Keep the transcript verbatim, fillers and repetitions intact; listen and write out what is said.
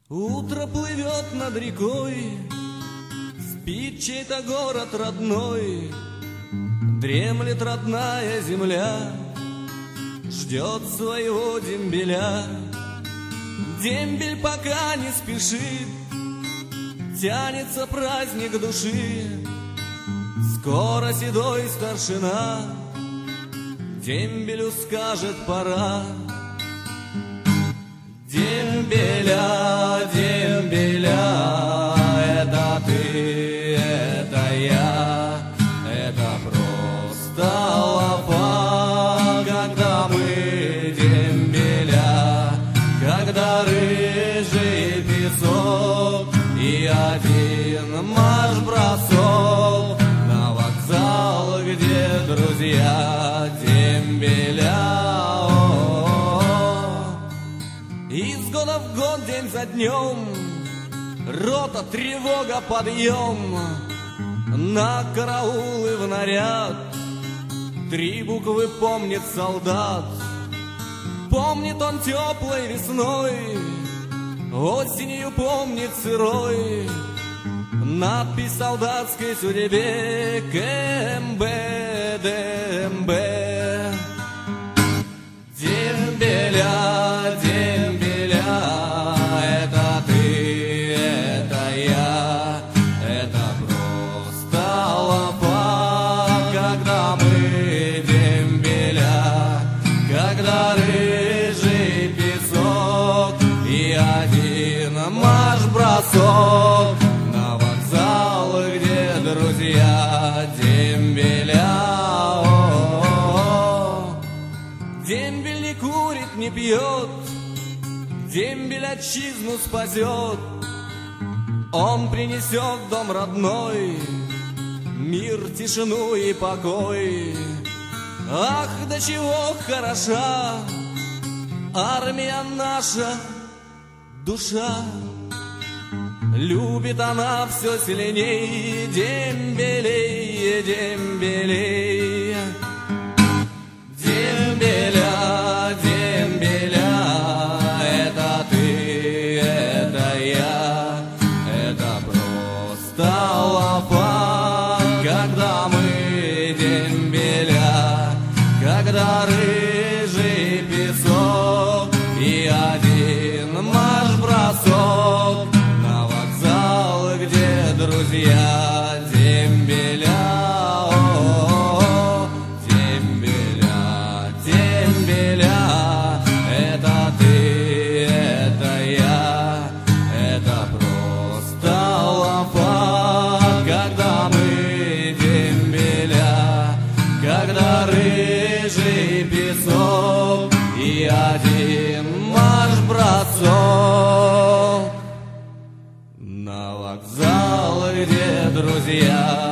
Утро плывет над рекой, спит чей-то город родной, дремлет родная земля, ждет своего дембеля. Дембель пока не спешит, тянется праздник души. Скоро седой старшина дембелю скажет пора. Дембеля, дембеля, это ты, это я, это просто лапа, когда мы дембеля, когда рыжий песок и один марш-бросок на вокзал, где друзья дембеля. Из года в год, день за днем, рота, тревога, подъем, на караул и в наряд. Три буквы помнит солдат. Помнит он теплой весной, осенью помнит сырой надпись солдатской судьбе КМБ, ДМБ. Дембеля, дембеля, это ты, это я, это просто лапа, когда мы дембеля, когда рыжий песок и один марш-бросок на вокзал, где друзья дембеля. Дембель не курит, не пьет, дембель отчизну спасет. Он принесет в дом родной мир, тишину и покой. Ах, до чего хороша армия наша, душа. Любит она все сильней дембелей, дембелей. Дембеля, дембеля, это ты, это я, это просто лапа, когда мы дембеля, когда рыжий песок и один марш-бросок на вокзал, где друзья дембеля. Это ты, это я, это просто лапа, когда мы дембеля, когда рыжий песок и один марш-бросок на вокзал, где друзья